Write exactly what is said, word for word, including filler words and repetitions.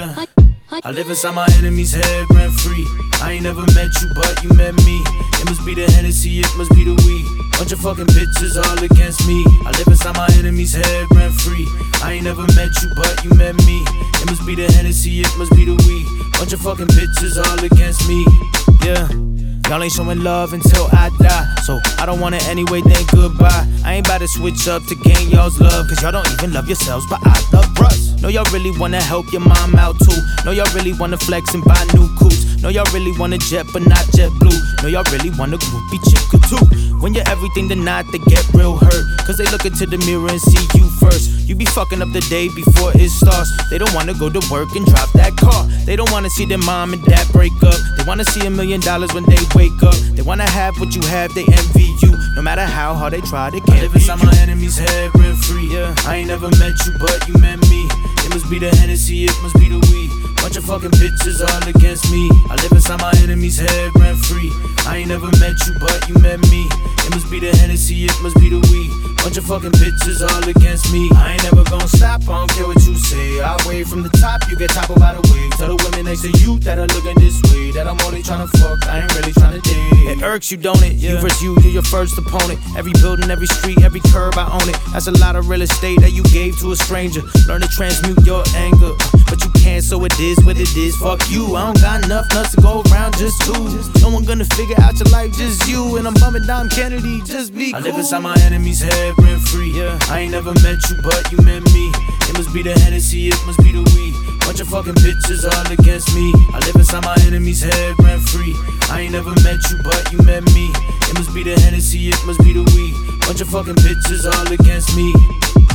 Yeah, I live inside my enemy's head, rent free. I ain't never met you, but you met me. It must be the Hennessy, it must be the weed. Bunch of fucking bitches all against me. I live inside my enemy's head, rent free. I ain't never met you, but you met me. It must be the Hennessy, it must be the weed. Bunch of fucking bitches all against me. Yeah, y'all ain't showing love until I die, so I don't wanna anyway, then goodbye. I ain't about to switch up to gain y'all's love, cause y'all don't even love yourselves, but I love us. Know y'all really wanna help your mom out too. Know y'all really wanna flex and buy new coups. Know y'all really wanna jet but not jet blue. Know y'all really wanna groupie chick or two. When you're everything to not, they get real hurt, cause they look into the mirror and see you first. You be fucking up the day before it starts. They don't wanna go to work and drop that car. They don't wanna see their mom and dad break up. They wanna see a million dollars when they wake up. They wanna have what you have, they envy you. No matter how hard they try, they can't. I live inside my enemy's head, rent free. Yeah, I ain't never met you, but you met me. It must be the Hennessy, it must be the weed. Bunch of fucking bitches all against me. I live inside my enemy's head, rent free. I ain't never met you, but you met me. It must be the Hennessy, it must be the weed. Bunch of fucking bitches all against me. I ain't never gon' stop, I don't care what you say. I wave from the top, you get toppled by the wave. Tell the women next to you that are looking this way, that I'm only tryna fuck, I ain't really tryna date. It irks you, don't it? Yeah. You versus you, you're your first opponent. Every building, every street, every curb, I own it. That's a lot of real estate that you gave to a stranger. Learn to transmute your anger, but you can't, so it is what it is. Fuck you, I don't got enough nuts to go around just two. No one gonna figure out your life, just you. And I'm bumming Dom Kennedy, just be cool. I live inside my enemy's head, rent free. Yeah, I ain't never met you, but you met me. It must be the Hennessy, it must be the weed. Bunch of fucking bitches all against me. I live inside my enemy's head, rent free. I ain't never met you, but you met me. It must be the Hennessy, it must be the weed. Bunch of fucking bitches all against me.